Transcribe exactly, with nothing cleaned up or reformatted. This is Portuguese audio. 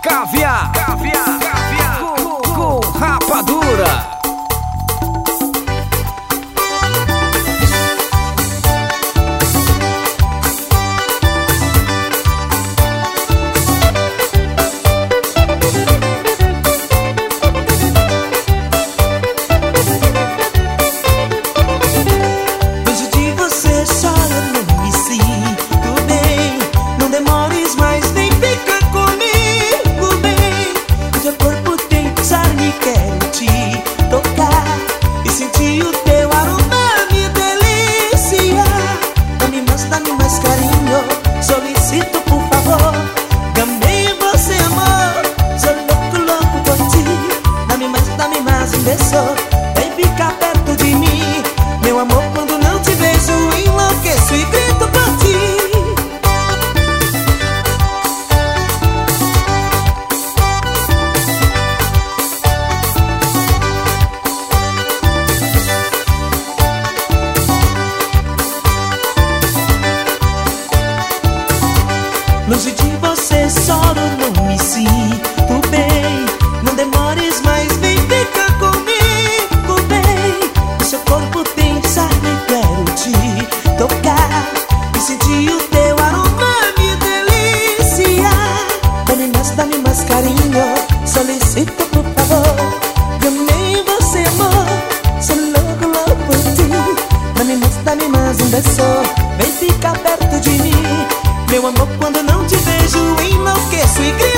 Caviar, caviar, caviar com, com rapadura. Solicito por favor, gamei você amor. Sou louco, louco por ti. Dá-me mais, dá-me mais um beijo. Vem ficar perto de mim. Meu amor, quando não te vejo, enlouqueço e grito por ti. Longe de você choro, não me sinto bem. Não demores mais, vem ficar comigo, bem. O seu corpo tem charme, quero te tocar e sentir o teu aroma me deliciar. Dá-me mais, dá-me mais carinho, solicito por favor. Gamei você amor, sou louco, louco por ti. Dá-me mais, dá-me mais um beijo, vem ficar perto de mim. Meu amor, quando não te vejo, enlouqueço e grito.